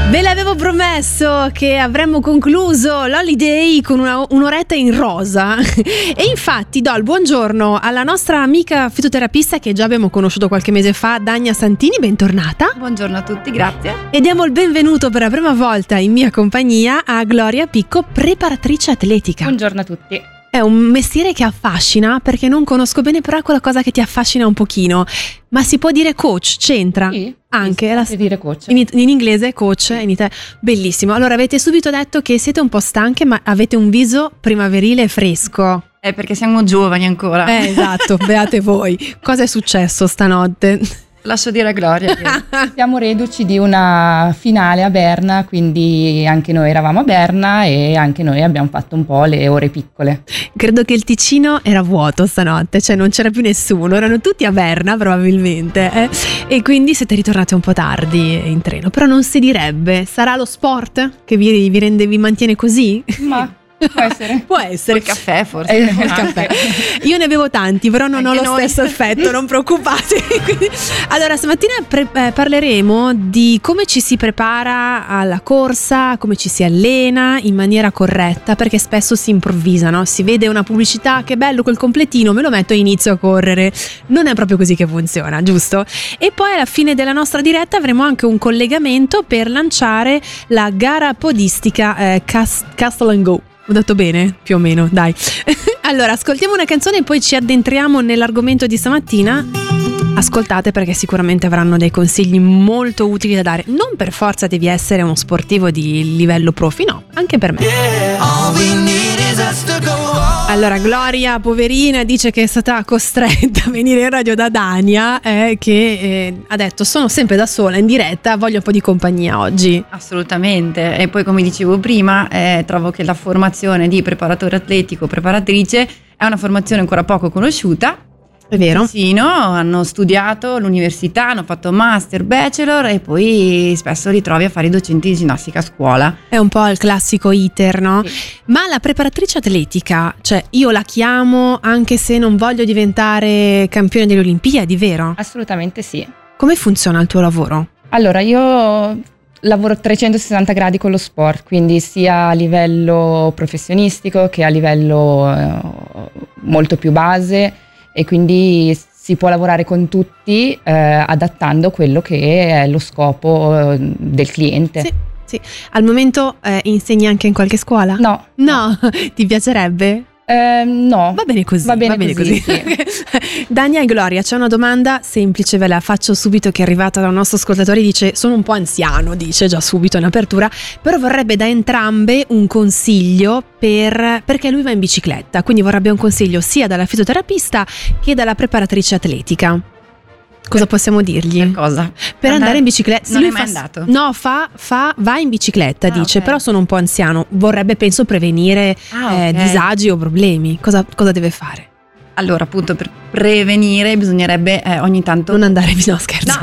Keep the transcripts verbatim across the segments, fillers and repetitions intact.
Ve l'avevo promesso che avremmo concluso l'holiday con una, un'oretta in rosa e infatti do il buongiorno alla nostra amica fitoterapista che già abbiamo conosciuto qualche mese fa, Dania Santini, bentornata. Buongiorno a tutti, grazie. E diamo il benvenuto per la prima volta in mia compagnia a Gloria Picco, preparatrice atletica. Buongiorno a tutti. È un mestiere che affascina perché non conosco bene, però è quella cosa che ti affascina un pochino. Ma si può dire coach? C'entra? Sì, anche sì, la, si può dire coach. In, in inglese coach, in Italia. Bellissimo. Allora avete subito detto che siete un po' stanche, ma avete un viso primaverile e fresco. È perché siamo giovani ancora. Eh, esatto, beate voi. Cosa è successo stanotte? Lascio dire a Gloria che siamo reduci di una finale a Berna, quindi anche noi eravamo a Berna e anche noi abbiamo fatto un po' le ore piccole. Credo che il Ticino era vuoto stanotte, cioè non c'era più nessuno, erano tutti a Berna probabilmente, eh? E quindi siete ritornati un po' tardi in treno, però non si direbbe, sarà lo sport che vi, vi rende, vi mantiene così? Ma può essere. Può essere. Il caffè forse. Eh, il caffè. Io ne bevo tanti, però non Anche ho lo noi. stesso effetto, non preoccupatevi. Quindi, allora, stamattina pre- eh, parleremo di come ci si prepara alla corsa, come ci si allena in maniera corretta, perché spesso si improvvisa, no? Si vede una pubblicità, che bello quel completino, me lo metto e inizio a correre. Non è proprio così che funziona, giusto? E poi alla fine della nostra diretta avremo anche un collegamento per lanciare la gara podistica eh, Cast- Castle and Go. Ho detto bene? Più o meno, dai. Allora, ascoltiamo una canzone e poi ci addentriamo nell'argomento di stamattina. Ascoltate perché sicuramente avranno dei consigli molto utili da dare. Non per forza devi essere uno sportivo di livello profi, no, anche per me. Allora, Gloria, poverina, dice che è stata costretta a venire in radio da Dania, eh, che eh, ha detto sono sempre da sola in diretta, voglio un po' di compagnia oggi. Assolutamente. E poi, come dicevo prima, eh, trovo che la formazione di preparatore atletico, preparatrice, è una formazione ancora poco conosciuta. È vero? Sì, no? Hanno studiato all'università, hanno fatto master, bachelor e poi spesso li trovi a fare i docenti di ginnastica a scuola. È un po' il classico iter, no? Sì. Ma la preparatrice atletica, cioè io la chiamo anche se non voglio diventare campione delle Olimpiadi, vero? Assolutamente sì. Come funziona il tuo lavoro? Allora, io lavoro a trecentosessanta gradi con lo sport, quindi sia a livello professionistico che a livello eh, molto più base, e quindi si può lavorare con tutti eh, adattando quello che è lo scopo eh, del cliente. Sì, sì. Al momento eh, insegni anche in qualche scuola? No. No, ti piacerebbe? Eh, no. Va bene così. Va bene, va bene così. così. Sì. Dania e Gloria, c'è una domanda semplice, ve la faccio subito, che è arrivata da un nostro ascoltatore. Dice: sono un po' anziano, dice già subito in apertura, però vorrebbe da entrambe un consiglio per, perché lui va in bicicletta, quindi vorrebbe un consiglio sia dalla fisioterapista che dalla preparatrice atletica. Cosa possiamo dirgli? Per cosa? Per andare in bicicletta. Non lui è mai fa, andato? No, fa, fa, va in bicicletta, Ah, dice, ok. però sono un po' anziano, vorrebbe penso prevenire Ah, eh, ok. disagi o problemi. Cosa, cosa deve fare? Allora, appunto, per prevenire bisognerebbe eh, ogni tanto... Non andare, no scherzo.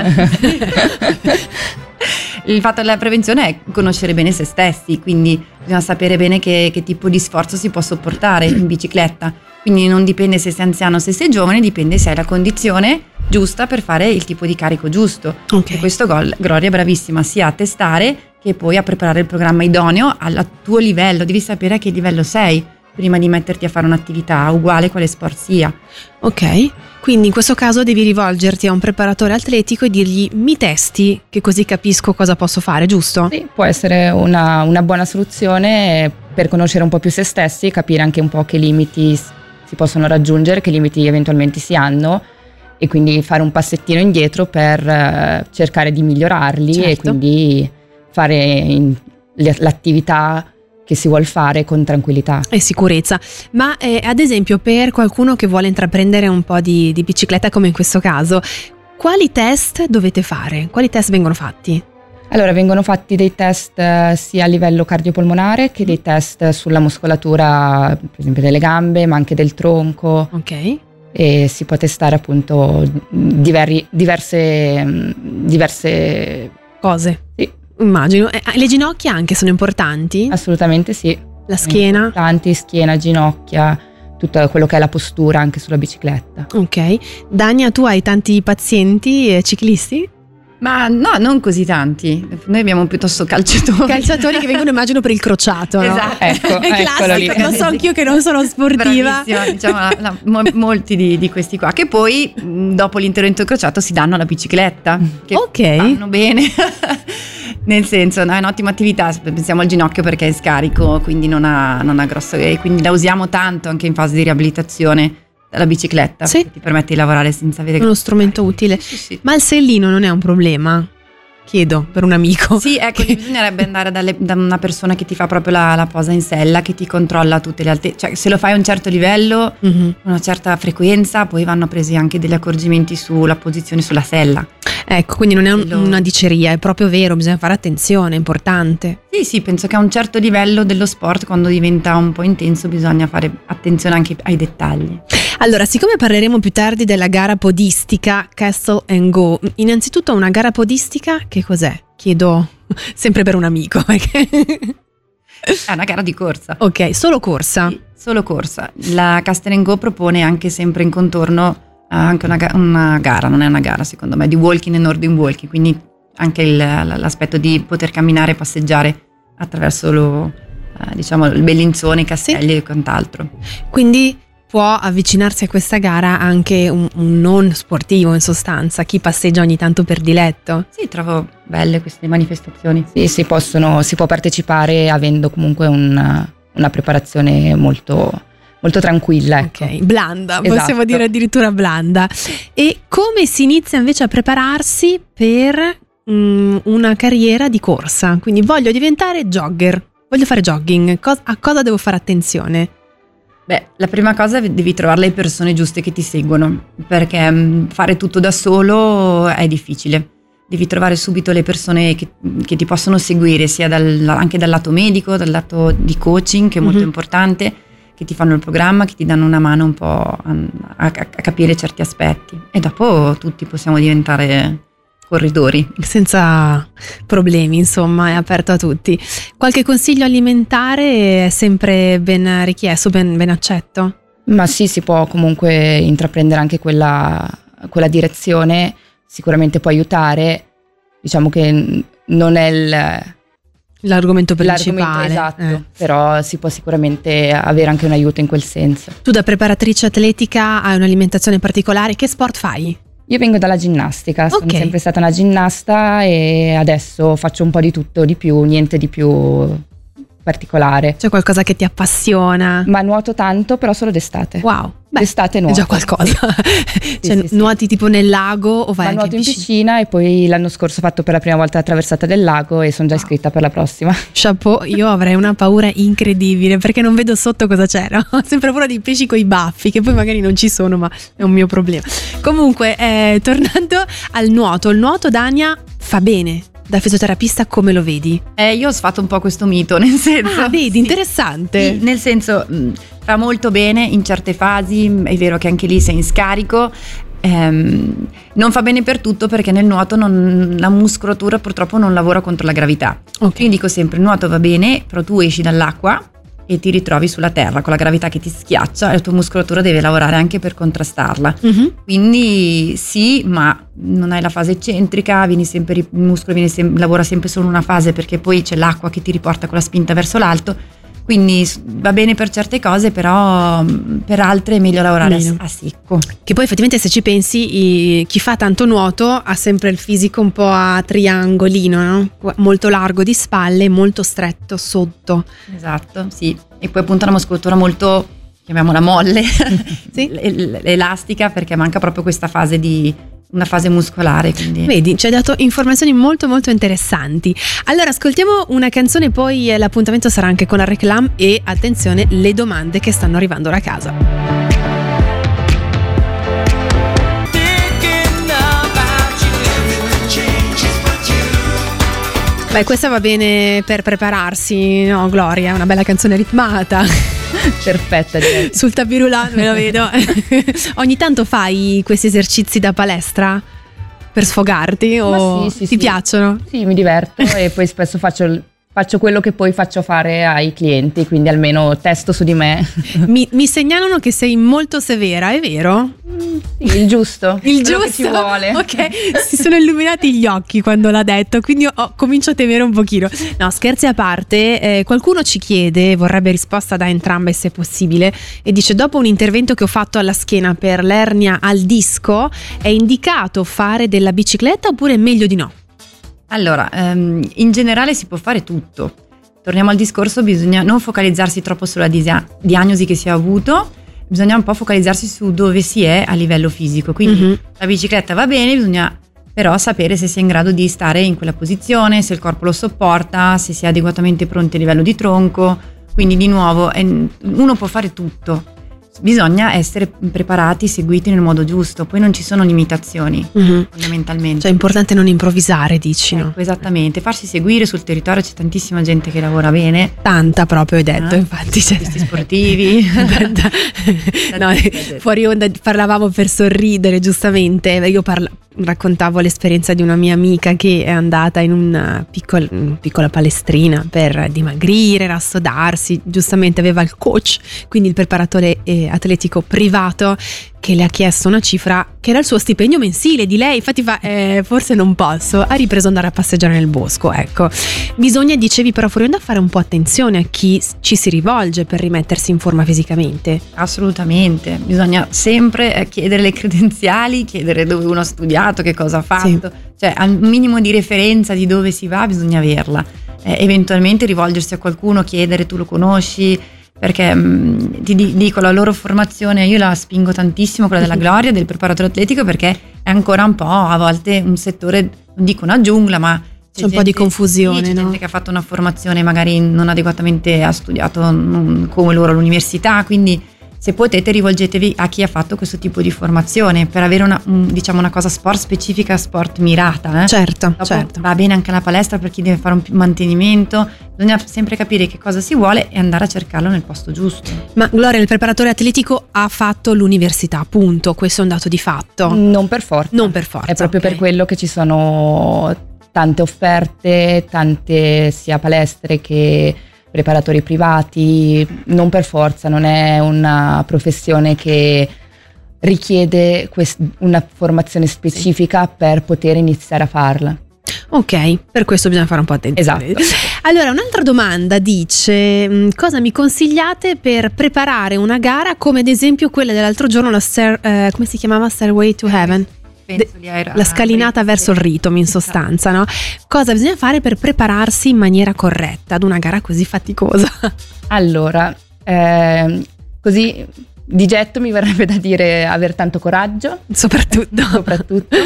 Il fatto della prevenzione è conoscere bene se stessi, quindi bisogna sapere bene che, che tipo di sforzo si può sopportare in bicicletta. Quindi non dipende se sei anziano o se sei giovane, dipende se hai la condizione giusta per fare il tipo di carico giusto. Ok. E questo gol, Gloria è bravissima sia a testare che poi a preparare il programma idoneo al tuo livello. Devi sapere a che livello sei prima di metterti a fare un'attività uguale quale sport sia. Ok, quindi in questo caso devi rivolgerti a un preparatore atletico e dirgli: mi testi, che così capisco cosa posso fare, giusto? Sì, può essere una, una buona soluzione per conoscere un po' più se stessi, capire anche un po' che limiti si possono raggiungere, che limiti eventualmente si hanno, e quindi fare un passettino indietro per eh, cercare di migliorarli. Certo. E quindi fare in- le- l'attività che si vuol fare con tranquillità. E sicurezza. Ma eh, ad esempio, per qualcuno che vuole intraprendere un po' di, di bicicletta come in questo caso, quali test dovete fare? Quali test vengono fatti? Allora, vengono fatti dei test eh, sia a livello cardiopolmonare che dei test sulla muscolatura, per esempio delle gambe, ma anche del tronco. Ok. E si può testare appunto diver- diverse, diverse Cose. Sì. Immagino. Eh, le ginocchia anche sono importanti? Assolutamente sì. La schiena? Tanti, schiena, ginocchia, tutto quello che è la postura anche sulla bicicletta. Ok. Dania, tu hai tanti pazienti eh, ciclisti? Ma no, non così tanti. Noi abbiamo piuttosto calciatori. Calciatori che vengono, immagino, per il crociato, no? Esatto. Ecco, È eccolo lì. classico, lo so anch'io che non sono sportiva. Bravissima, diciamo, la, la, mo, molti di, di questi qua, che poi mh, dopo l'intervento crociato si danno alla bicicletta, che Ok. vanno bene. Nel senso, no, è un'ottima attività, pensiamo al ginocchio perché è in scarico, quindi non ha, non ha grosso, e quindi la usiamo tanto anche in fase di riabilitazione, la bicicletta, Sì. che ti permette di lavorare senza avere Uno strumento utile. Sì, sì. Ma il sellino non è un problema? Chiedo, per un amico. Sì, ecco, bisognerebbe andare dalle, da una persona che ti fa proprio la, la posa in sella, che ti controlla tutte le altezze, cioè se lo fai a un certo livello, Mhm. una certa frequenza, poi vanno presi anche degli accorgimenti sulla posizione sulla sella. Ecco, quindi non è un- Quello- una diceria, è proprio vero, bisogna fare attenzione, è importante. Sì, sì, penso che a un certo livello dello sport, quando diventa un po' intenso, bisogna fare attenzione anche ai dettagli. Allora, siccome parleremo più tardi della gara podistica Castle and Go, innanzitutto una gara podistica che cos'è? Chiedo sempre per un amico. perché- È una gara di corsa. ok, solo corsa. Sì, solo corsa. La Castle and Go propone anche sempre in contorno eh, anche una, ga- una gara, non è una gara secondo me, di walking e Nordic walking, quindi anche il- l'aspetto di poter camminare e passeggiare attraverso lo, eh, diciamo, il Bellinzone, i castelli e quant'altro. Quindi può avvicinarsi a questa gara anche un, un non sportivo, in sostanza, chi passeggia ogni tanto per diletto. Sì, trovo belle queste manifestazioni. Sì, si, possono, si può partecipare avendo comunque una, una preparazione molto, molto tranquilla. Ecco. Ok, blanda, Esatto. possiamo dire addirittura blanda. E come si inizia invece a prepararsi per mm, una carriera di corsa? Quindi voglio diventare jogger, voglio fare jogging, Cos- a cosa devo fare attenzione? Beh, la prima cosa è devi trovare le persone giuste che ti seguono, perché mh, fare tutto da solo è difficile. Devi trovare subito le persone che, che ti possono seguire, sia dal- anche dal lato medico, dal lato di coaching, che è molto Mhm. importante, che ti fanno il programma, che ti danno una mano un po' a, a- a capire certi aspetti. E dopo tutti possiamo diventare corridori. Senza problemi, insomma, è aperto a tutti. Qualche consiglio alimentare è sempre ben richiesto, ben, ben accetto? Ma sì, si può comunque intraprendere anche quella, quella direzione, sicuramente può aiutare, diciamo che non è il, L'argomento l'argomento principale. esatto, Eh. però si può sicuramente avere anche un aiuto in quel senso. Tu da preparatrice atletica hai un'alimentazione particolare, che sport fai? Io vengo dalla ginnastica, sono Ok. sempre stata una ginnasta e adesso faccio un po' di tutto, di più, niente di più particolare. C'è qualcosa che ti appassiona? Ma nuoto tanto, però solo d'estate. Wow, beh, D'estate è nuoto. già qualcosa. Cioè, sì, sì. nuoti tipo nel lago o vai Ma anche nuoto in in piscina? piscina e poi l'anno scorso ho fatto per la prima volta la traversata del lago e sono già iscritta per la prossima. Chapeau, io avrei una paura incredibile perché non vedo sotto cosa c'era. Ho sempre paura dei pesci coi baffi, che poi magari non ci sono, ma è un mio problema. Comunque, eh, tornando al nuoto, il nuoto, Dania, fa bene. Da fisioterapista come lo vedi? Eh, io ho sfatto un po' questo mito, nel senso... Ah, vedi, sì. interessante. Sì, nel senso, mh, fa molto bene in certe fasi, mh, è vero che anche lì sei in scarico, ehm, non fa bene per tutto perché nel nuoto non- la muscolatura purtroppo non lavora contro la gravità. Ok. Quindi dico sempre, il nuoto va bene, però tu esci dall'acqua e ti ritrovi sulla terra con la gravità che ti schiaccia e la tua muscolatura deve lavorare anche per contrastarla. Mhm. Quindi sì, ma non hai la fase eccentrica, vieni sempre, il muscolo viene sem- lavora sempre solo una fase perché poi c'è l'acqua che ti riporta con la spinta verso l'alto. Quindi s- va bene per certe cose, però mh, per altre è meglio lavorare a, Meno. a secco. Che poi effettivamente se ci pensi, i- chi fa tanto nuoto ha sempre il fisico un po' a triangolino, no? Qu- molto largo di spalle, molto stretto sotto. Esatto, sì. E poi appunto una muscolatura molto, chiamiamola molle, Sì. l- elastica, perché manca proprio questa fase di una fase muscolare. Quindi. Vedi, ci hai dato informazioni molto molto interessanti. Allora ascoltiamo una canzone, poi eh, l'appuntamento sarà anche con la reclam e attenzione le domande che stanno arrivando da casa. Beh, questa va bene per prepararsi, no Gloria? È una bella canzone ritmata. Perfetta, direi. Sul tapirulan me lo vedo. Ogni tanto fai questi esercizi da palestra per sfogarti o Ma sì, sì, ti sì. piacciono? Sì, mi diverto e poi spesso faccio il- faccio quello che poi faccio fare ai clienti, quindi almeno testo su di me. Mi, mi segnalano che sei molto severa, è vero? Mm, sì, il giusto. Il quello giusto? che ci vuole. Ok, si sono illuminati gli occhi quando l'ha detto, quindi ho, comincio a temere un pochino. No, scherzi a parte, eh, qualcuno ci chiede, vorrebbe risposta da entrambe se possibile, e dice: dopo un intervento che ho fatto alla schiena per l'ernia al disco, è indicato fare della bicicletta oppure è meglio di no? Allora, ehm, in generale si può fare tutto. Torniamo al discorso, bisogna non focalizzarsi troppo sulla dia- diagnosi che si è avuto, bisogna un po' focalizzarsi su dove si è a livello fisico. Quindi mm-hmm. la bicicletta va bene, bisogna però sapere se si è in grado di stare in quella posizione, se il corpo lo sopporta, se si è adeguatamente pronti a livello di tronco. Quindi di nuovo uno può fare tutto. Bisogna essere preparati, seguiti nel modo giusto, poi non ci sono limitazioni, mm-hmm. fondamentalmente. Cioè è importante non improvvisare, dici, ecco, no? Esattamente, farsi seguire sul territorio, c'è tantissima gente che lavora bene. Tanta proprio, hai detto, ah, infatti. C'è questi sportivi. Tanta. No, fuori onda parlavamo per sorridere, giustamente, io parlo, raccontavo l'esperienza di una mia amica che è andata in una piccola, piccola palestrina per dimagrire, rassodarsi, giustamente aveva il coach, quindi il preparatore atletico privato, che le ha chiesto una cifra che era il suo stipendio mensile di lei. Infatti fa eh, forse non posso, ha ripreso ad andare a passeggiare nel bosco. Ecco, bisogna, dicevi però fuori onda, fare un po' attenzione a chi ci si rivolge per rimettersi in forma fisicamente. Assolutamente, bisogna sempre chiedere le credenziali, chiedere dove uno ha studiato, che cosa ha fatto, sì. Cioè al minimo di referenza di dove si va bisogna averla, eh, eventualmente rivolgersi a qualcuno, chiedere: tu lo conosci? Perché mh, ti dico, la loro formazione io la spingo tantissimo, quella della Gloria, del preparatore atletico, perché è ancora un po' a volte un settore, non dico una giungla, ma c'è, c'è un po' di confusione, sì, c'è no? gente che ha fatto una formazione magari non adeguatamente, ha studiato non, come loro all'università, quindi se potete rivolgetevi a chi ha fatto questo tipo di formazione per avere una, un, diciamo una cosa sport specifica, sport mirata. Eh? Certo, Dopo certo. Va bene anche la palestra per chi deve fare un mantenimento, bisogna sempre capire che cosa si vuole e andare a cercarlo nel posto giusto. Ma Gloria, il preparatore atletico ha fatto l'università, punto, questo è un dato di fatto? Non per forza. Non per forza. È proprio okay. per quello che ci sono tante offerte, tante sia palestre che preparatori privati, non per forza, non è una professione che richiede quest- una formazione specifica sì. per poter iniziare a farla. Ok, per questo bisogna fare un po' attenzione. Esatto. Allora, un'altra domanda dice: cosa mi consigliate per preparare una gara come ad esempio quella dell'altro giorno, la stair, eh, come si chiamava? Stairway to Heaven? De- la scalinata verso il Ritum, in sostanza, no? Cosa bisogna fare per prepararsi in maniera corretta ad una gara così faticosa? Allora, eh, così di getto mi verrebbe da dire aver tanto coraggio, soprattutto, soprattutto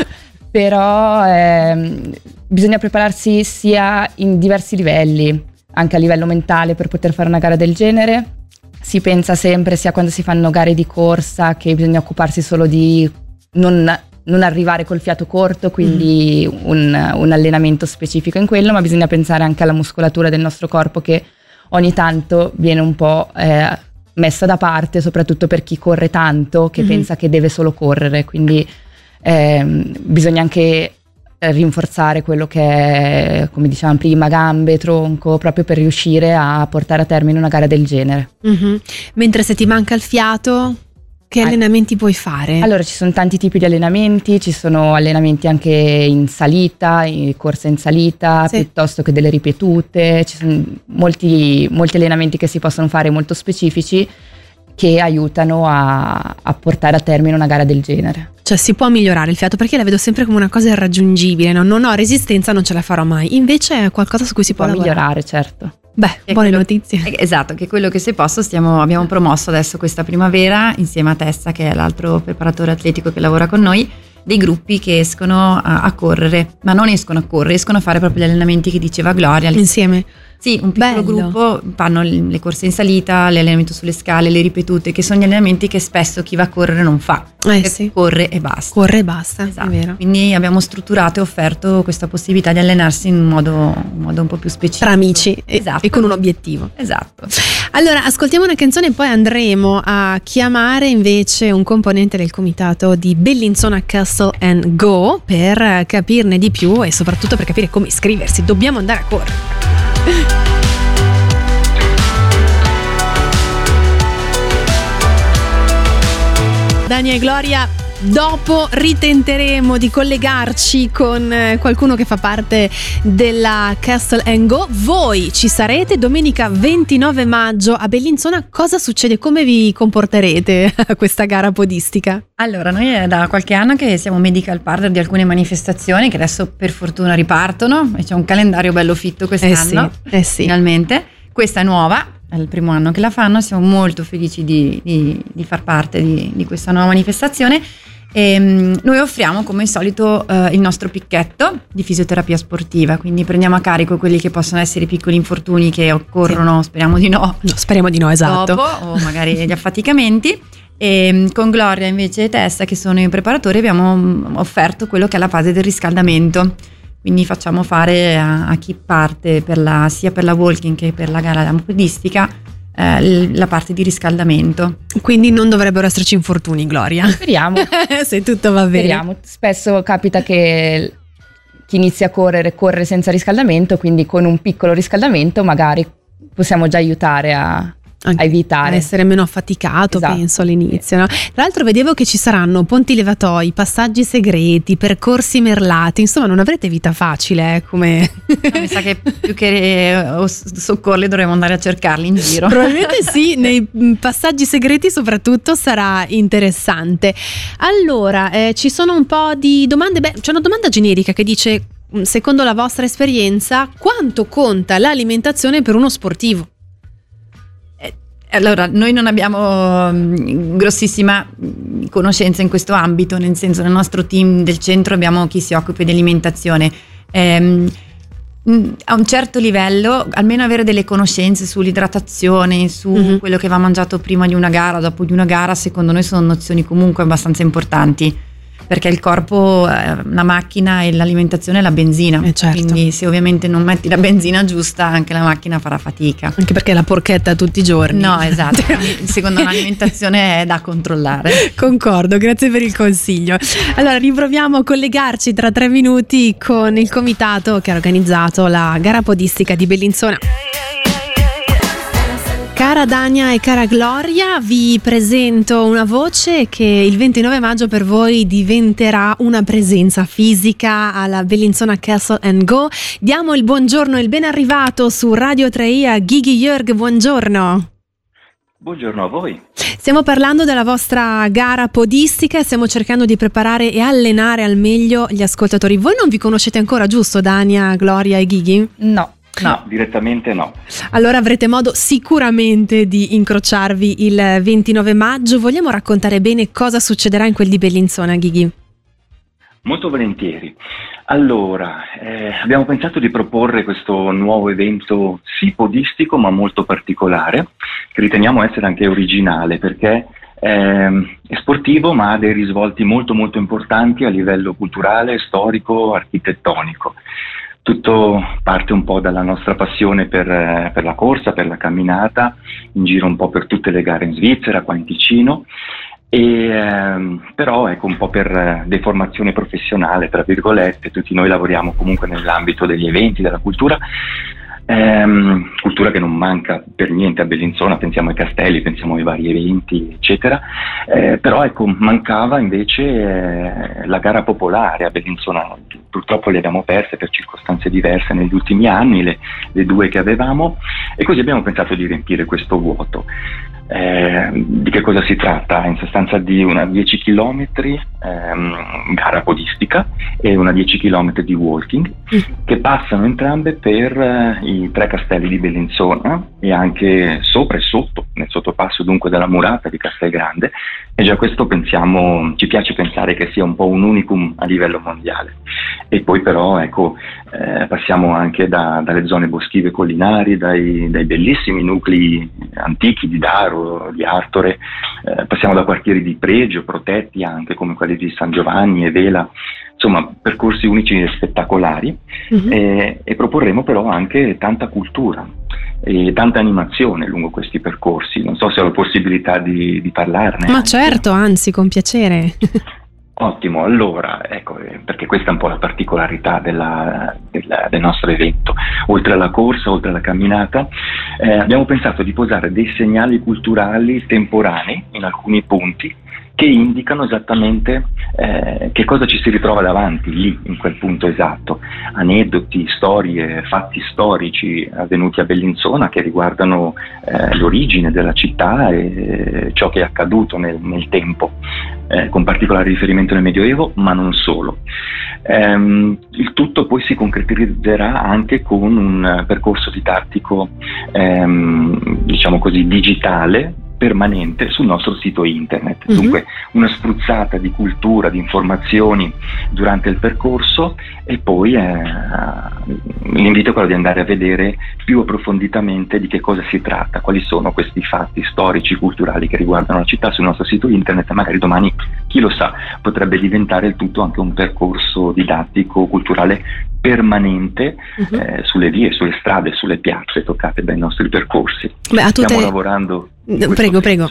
però eh, bisogna prepararsi sia in diversi livelli, anche a livello mentale, per poter fare una gara del genere. Si pensa sempre, sia quando si fanno gare di corsa, che bisogna occuparsi solo di non non arrivare col fiato corto, quindi mm. un, un allenamento specifico in quello, ma bisogna pensare anche alla muscolatura del nostro corpo, che ogni tanto viene un po' eh, messa da parte, soprattutto per chi corre tanto, che mm-hmm. pensa che deve solo correre, quindi eh, bisogna anche rinforzare quello che è, come dicevamo prima, gambe, tronco, proprio per riuscire a portare a termine una gara del genere. Mm-hmm. Mentre se ti manca il fiato, che allenamenti puoi fare? Allora, ci sono tanti tipi di allenamenti, ci sono allenamenti anche in salita, in corsa in salita, sì. piuttosto che delle ripetute, ci sono molti, molti allenamenti che si possono fare molto specifici che aiutano a, a portare a termine una gara del genere. Cioè si può migliorare il fiato, perché la vedo sempre come una cosa irraggiungibile, no? Non ho resistenza, non ce la farò mai, invece è qualcosa su cui si, si può, può migliorare, certo. Beh, che buone quello, notizie. Esatto, che quello che se posso stiamo, abbiamo promosso adesso questa primavera, insieme a Tessa, che è l'altro preparatore atletico che lavora con noi, dei gruppi che escono a, a correre, ma non escono a correre, escono a fare proprio gli allenamenti che diceva Gloria. Insieme? Sì, un piccolo Bello. gruppo, fanno le corse in salita, l'allenamento sulle scale, le ripetute, che sono gli allenamenti che spesso chi va a correre non fa. Eh sì. Corre e basta. Corre e basta, esatto. È vero. Quindi abbiamo strutturato e offerto questa possibilità di allenarsi in un modo, un modo un po' più specifico. Tra amici esatto. e con un obiettivo. Esatto. Allora, ascoltiamo una canzone e poi andremo a chiamare invece un componente del comitato di Bellinzona Castle and Go per capirne di più e soprattutto per capire come iscriversi. Dobbiamo andare a correre. Dania e Gloria, dopo ritenteremo di collegarci con qualcuno che fa parte della Castle and Go. Voi ci sarete domenica ventinove maggio a Bellinzona. Cosa succede? Come vi comporterete a questa gara podistica? Allora, noi è da qualche anno che siamo medical partner di alcune manifestazioni che adesso per fortuna ripartono e c'è un calendario bello fitto quest'anno, eh sì, eh sì. finalmente. Questa è nuova, è il primo anno che la fanno, siamo molto felici di, di, di far parte di, di questa nuova manifestazione. E, um, noi offriamo come al solito uh, il nostro picchetto di fisioterapia sportiva, quindi prendiamo a carico quelli che possono essere i piccoli infortuni che occorrono, sì. speriamo di no, no speriamo di no, esatto, dopo, o magari gli affaticamenti. E con Gloria invece e Tessa, che sono i preparatori, abbiamo offerto quello che è la fase del riscaldamento, quindi facciamo fare a, a chi parte per la, sia per la walking che per la gara podistica eh, la parte di riscaldamento. Quindi non dovrebbero esserci infortuni, Gloria. Speriamo. Se tutto va bene. Speriamo. Spesso capita che chi inizia a correre corre senza riscaldamento, quindi con un piccolo riscaldamento magari possiamo già aiutare a Anche a evitare, a essere meno affaticato, esatto. penso all'inizio, no? Tra l'altro vedevo che ci saranno ponti levatoi, passaggi segreti, percorsi merlati, insomma non avrete vita facile eh, come no, mi sa che più che soccorli dovremo andare a cercarli in giro. Probabilmente sì, nei passaggi segreti soprattutto sarà interessante. Allora eh, ci sono un po' di domande. Beh, c'è una domanda generica che dice: secondo la vostra esperienza quanto conta l'alimentazione per uno sportivo? Allora, noi non abbiamo grossissima conoscenza in questo ambito, nel senso nel nostro team del centro abbiamo chi si occupa di alimentazione. Ehm, a un certo livello, almeno avere delle conoscenze sull'idratazione, su mm-hmm. quello che va mangiato prima di una gara, dopo di una gara, secondo noi sono nozioni comunque abbastanza importanti. Perché il corpo è una macchina e l'alimentazione è la benzina, eh certo. quindi se ovviamente non metti la benzina giusta anche la macchina farà fatica. Anche perché la porchetta tutti i giorni. No, esatto, secondo me l'alimentazione è da controllare. Concordo, grazie per il consiglio. Allora riproviamo a collegarci tra tre minuti con il comitato che ha organizzato la gara podistica di Bellinzona. Cara Dania e cara Gloria, vi presento una voce che il ventinove maggio per voi diventerà una presenza fisica alla Bellinzona Castle and Go. Diamo il buongiorno e il ben arrivato su Radio tre i a Ghighi Jörg, buongiorno. Buongiorno a voi. Stiamo parlando della vostra gara podistica e stiamo cercando di preparare e allenare al meglio gli ascoltatori. Voi non vi conoscete ancora, giusto Dania, Gloria e Ghighi? No. No, direttamente no. Allora avrete modo sicuramente di incrociarvi il ventinove maggio. Vogliamo raccontare bene cosa succederà in quel di Bellinzona, Ghighi? Molto volentieri. Allora, eh, abbiamo pensato di proporre questo nuovo evento sì podistico ma molto particolare, che riteniamo essere anche originale perché eh, è sportivo ma ha dei risvolti molto molto importanti a livello culturale, storico, architettonico. Tutto parte un po' dalla nostra passione per, per la corsa, per la camminata, in giro un po' per tutte le gare in Svizzera, qua in Ticino, e, ehm, però ecco un po' per deformazione professionale, tra virgolette, tutti noi lavoriamo comunque nell'ambito degli eventi, della cultura, ehm, cultura che non manca per niente a Bellinzona, pensiamo ai castelli, pensiamo ai vari eventi, eccetera, eh, però ecco mancava invece eh, la gara popolare a Bellinzona. Purtroppo le abbiamo perse per circostanze diverse negli ultimi anni, le, le due che avevamo, e così abbiamo pensato di riempire questo vuoto. Eh, di che cosa si tratta? In sostanza di una dieci chilometri ehm, gara podistica e una dieci chilometri di walking che passano entrambe per eh, i tre castelli di Bellinzona e anche sopra e sotto, nel sottopasso dunque della murata di Castelgrande, e già questo pensiamo, ci piace pensare che sia un po' un unicum a livello mondiale. E poi però ecco eh, passiamo anche da, dalle zone boschive collinari, dai, dai bellissimi nuclei antichi di Daro, di Artore, eh, passiamo da quartieri di pregio protetti anche come quelli di San Giovanni e Vela, insomma percorsi unici e spettacolari. Mm-hmm. e, e proporremo però anche tanta cultura e tanta animazione lungo questi percorsi. Non so se ho la possibilità di, di parlarne. Ma anche. certo, anzi con piacere. Ottimo, allora, ecco, eh, perché questa è un po' la particolarità della, della, del nostro evento. Oltre alla corsa, oltre alla camminata, eh, abbiamo pensato di posare dei segnali culturali temporanei in alcuni punti che indicano esattamente eh, che cosa ci si ritrova davanti lì, in quel punto esatto. Aneddoti, storie, fatti storici avvenuti a Bellinzona che riguardano eh, l'origine della città e ciò che è accaduto nel, nel tempo, eh, con particolare riferimento nel Medioevo, ma non solo. Ehm, il tutto poi si concretizzerà anche con un percorso didattico, ehm, diciamo così, digitale, permanente sul nostro sito internet. Mm-hmm. Dunque una spruzzata di cultura, di informazioni durante il percorso, e poi eh, l'invito è quello di andare a vedere più approfonditamente di che cosa si tratta, quali sono questi fatti storici, culturali che riguardano la città sul nostro sito internet. Magari domani, chi lo sa, potrebbe diventare il tutto anche un percorso didattico, culturale permanente, uh-huh. eh, sulle vie, sulle strade, sulle piazze toccate dai nostri percorsi. Beh, a tutte... Stiamo lavorando. No, prego, prego.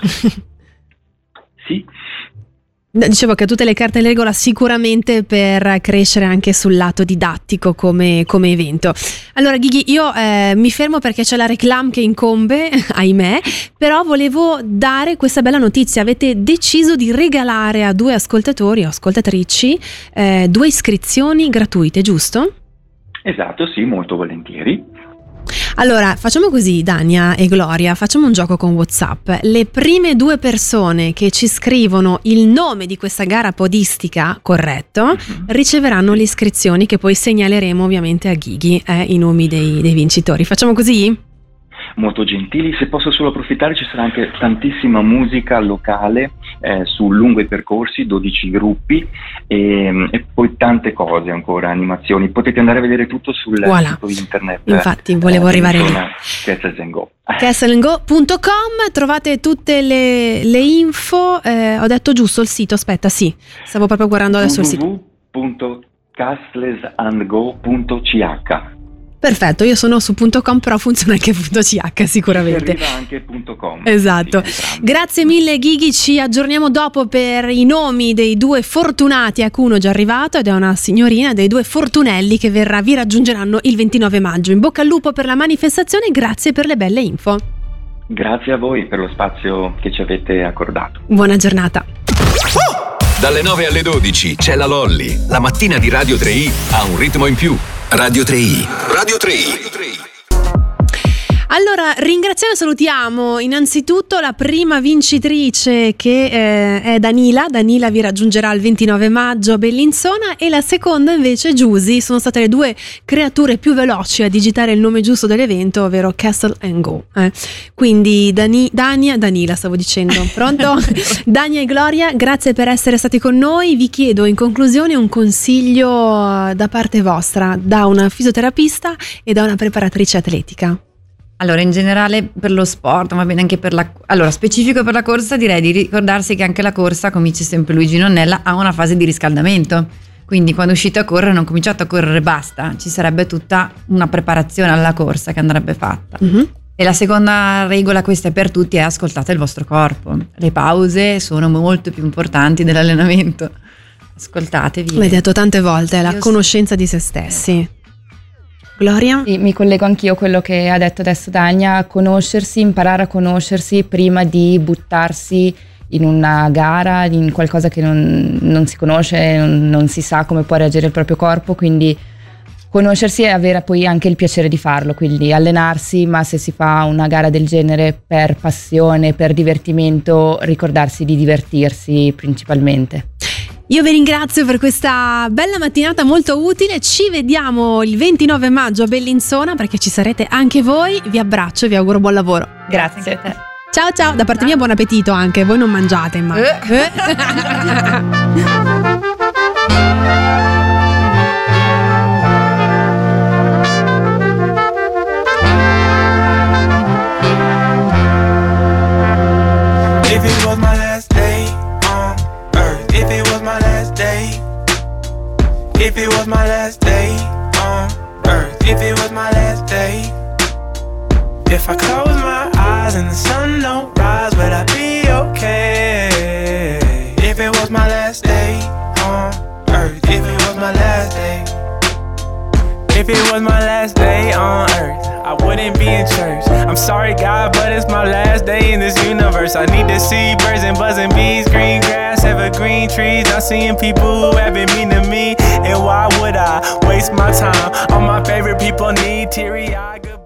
Sì. Dicevo che ha tutte le carte in regola sicuramente per crescere anche sul lato didattico come, come evento. Allora Ghighi, io eh, mi fermo perché c'è la reclame che incombe, ahimè, però volevo dare questa bella notizia. Avete deciso di regalare a due ascoltatori o ascoltatrici eh, due iscrizioni gratuite, giusto? Esatto, sì, molto volentieri. Allora, facciamo così, Dania e Gloria, facciamo un gioco con WhatsApp. Le prime due persone che ci scrivono il nome di questa gara podistica corretto riceveranno le iscrizioni, che poi segnaleremo ovviamente a Ghighi, eh, i nomi dei, dei vincitori. Facciamo così? Molto gentili. Se posso solo approfittare, ci sarà anche tantissima musica locale eh, su lungo i percorsi, dodici gruppi e, e poi tante cose ancora, animazioni. Potete andare a vedere tutto sul voilà. sito internet. Infatti volevo eh, arrivare lì. Castle and Go castle and go punto com, trovate tutte le, le info. Eh, ho detto giusto il sito? Aspetta, sì, stavo proprio guardando adesso il sito. w w w punto castlesandgo punto c h. Perfetto, io sono su .com, però funziona anche .ch sicuramente. Arriva anche .com. Esatto. Sì, grazie mille Ghighi, ci aggiorniamo dopo per i nomi dei due fortunati, a cui uno è già arrivato ed è una signorina, dei due fortunelli che verrà, vi raggiungeranno il ventinove maggio. In bocca al lupo per la manifestazione, grazie per le belle info. Grazie a voi per lo spazio che ci avete accordato. Buona giornata. Dalle nove alle dodici c'è la Lolli, la mattina di Radio tre I ha un ritmo in più. Radio tre I. Radio tre I. Allora, ringraziamo e salutiamo innanzitutto la prima vincitrice, che eh, è Danila. Danila vi raggiungerà il ventinove maggio a Bellinzona, e la seconda invece Giusy. Sono state le due creature più veloci a digitare il nome giusto dell'evento, ovvero Castle and Go. Eh. Quindi Dani, Dania, Danila stavo dicendo, pronto? Dania e Gloria, grazie per essere stati con noi. Vi chiedo in conclusione un consiglio da parte vostra, da una fisioterapista e da una preparatrice atletica. Allora, in generale per lo sport, va bene anche per la... Allora, specifico per la corsa, direi di ricordarsi che anche la corsa, come dice sempre Luigi Nonnella, ha una fase di riscaldamento. Quindi quando uscite a correre non cominciate a correre e basta, ci sarebbe tutta una preparazione alla corsa che andrebbe fatta. Mm-hmm. E la seconda regola, questa è per tutti, è ascoltate il vostro corpo. Le pause sono molto più importanti dell'allenamento. Ascoltatevi. L'hai detto tante volte, la Io conoscenza sì. di se stessi. Gloria? Sì, mi collego anch'io a quello che ha detto adesso Dania, conoscersi, imparare a conoscersi prima di buttarsi in una gara, in qualcosa che non, non si conosce, non, non si sa come può reagire il proprio corpo, quindi conoscersi e avere poi anche il piacere di farlo, quindi allenarsi, ma se si fa una gara del genere per passione, per divertimento, ricordarsi di divertirsi principalmente. Io vi ringrazio per questa bella mattinata molto utile. Ci vediamo il ventinove maggio a Bellinzona, perché ci sarete anche voi. Vi abbraccio e vi auguro buon lavoro. Grazie a te. Ciao ciao, da parte mia buon appetito anche. Voi non mangiate, ma eh. If it was my last day on earth, if it was my last day, if it was my last day on earth, if it was my last day, if I close my eyes and the sun don't rise, would I be okay? If it was my last day If it was my last day on earth, I wouldn't be in church. I'm sorry, God, but it's my last day in this universe. I need to see birds and buzzing bees, green grass, evergreen trees. I'm seeing people who have been mean to me, and why would I waste my time on my favorite people? Need teary-eyed.